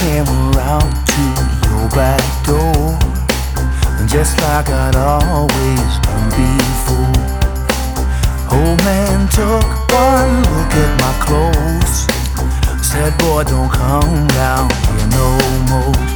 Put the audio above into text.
came around to your back door, and just like I'd always done before, old man took one look at my clothes, said, boy, don't come down here no more.